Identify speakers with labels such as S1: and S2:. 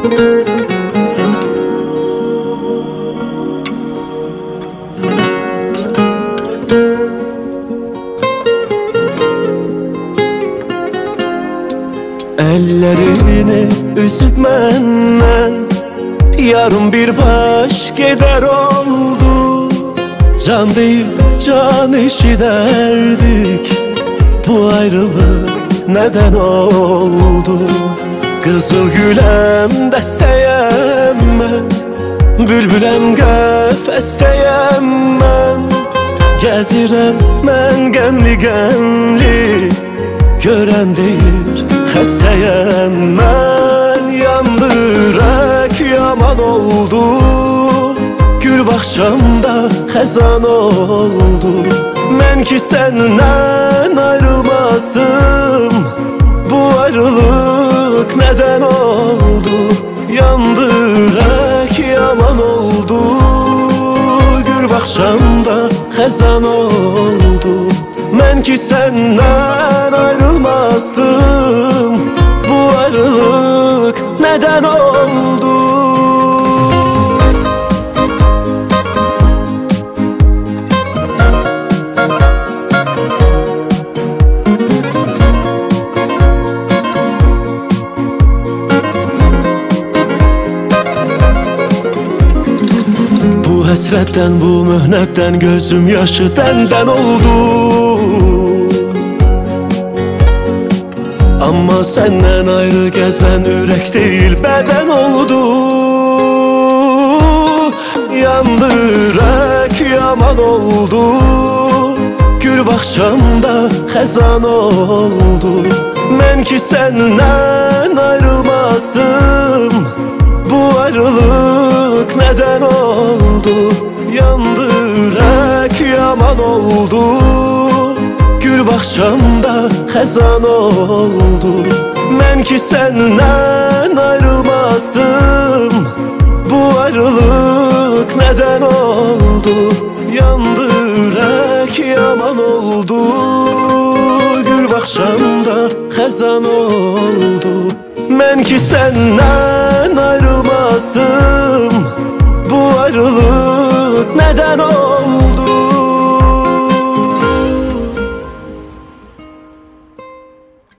S1: Ellerini üzüp məndən yarım bir baş gedər oldu. Can deyib can eşidərdik, bu ayrılıq nədən oldu? Qızıl güləm dəstəyəm mən, bülbüləm qəfəstəyəm mən. Gəzirəm mən qəmli-qəmli, görən deyir xəstəyəm mən. Yandı ürək yaman oldu, gül bağçamda xəzan oldu. Mən ki səndən ayrılmazdım, bu ayrılıq nədən oldu? Yandı ürək yaman oldu, gül bağçamda xəzan oldu. Mən ki səndən ayrılmazdım, bu ayrılıq nədən oldu? Bu həsrətdən, bu möhnətdən gözüm yaşı dəndən oldu. Amma səndən ayrı gəzən ürək deyil bədən oldu. Yandı ürək yaman oldu, gül bağçamda xəzan oldu. Mən ki səndən ayrılmazdım, bu ayrılıq nədən oldu? Yandı ürək yaman oldu, gül bağçamda xəzan oldu. Mən ki səndən ayrılmazdım, bu ayrılıq nədən oldu? Yandı ürək yaman oldu, gül bağçamda xəzan oldu. Mən ki səndən ayrılmazdım, bu ayrılıq nədən